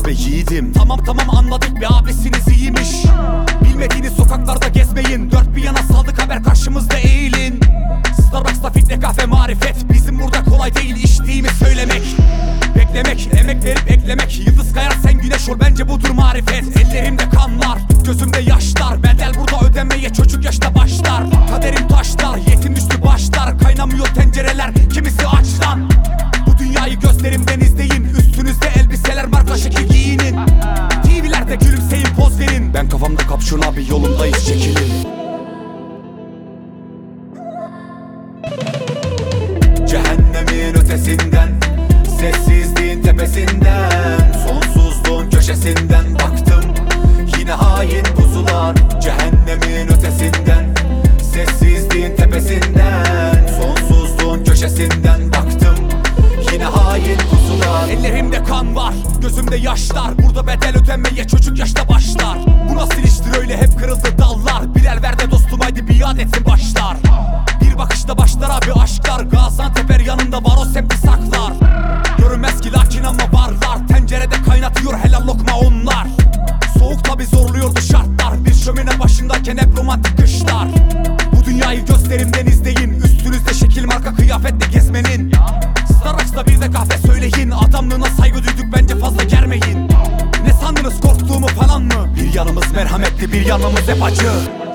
zor be yiğidim. Tamam anladık bir abisiniz iyiymiş. Bilmediğiniz sokaklarda gezmeyin, dört bir yana saldık haber karşımızda eğilin. Starbucks'ta filtre kahve marifet, bizim burada kolay değil içtiğimi söylemek. Beklemek, emek verip eklemek, yıldız kayar sen güneş ol, bence budur marifet. Ellerimde kanlar, gözümde yaşlar, bedel burada ödemeye çocuk yaşta başlar. Kaderim taşlar, yetim düştü başlar, kaynamıyor tencereler, kimisi aç lan. Bu dünyayı gözlerimden izleyin, üstünüzde elbiseler marka şekil giyinin. TV'lerde gülümseyin poz verin, Ben kafamda kapşon abi, yolundayız çekilin. Cehennemin ötesinden, sessizliğin tepesinden, sonsuzluğun köşesinden baktım, yine hain pusular. Cehennemin ötesinden, sessizliğin tepesinden, sonsuzluğun köşesinden baktım, yine hain pusular. Ellerimde kan var, gözümde yaşlar, burada bedel ödemeye çocuk yaşta başlar. Bu nasıl iştir öyle, hep kırıldı dallar, bir el ver de dostum haydi biat etsin başlar. Bir bakışta başlar abi aşklar, Gaziantep yanında var o semti saklar. Görünmez ki lakin ama varlar, tencerede kaynatıyor helal lokma onlar. Soğuk tabi zorluyordu şartlar, bir şömine başındayken hep romantik kışlar. Bu dünyayı gözlerimden izleyin, üstünüzde şekil marka kıyafetle gezmenin. Starbucks'ta bir de kahve söyleyin, adamlığına saygı duyduk bence fazla germeyin. Ne sandınız korktuğumu falan mı? Bir yanımız merhametli, bir yanımız hep acı.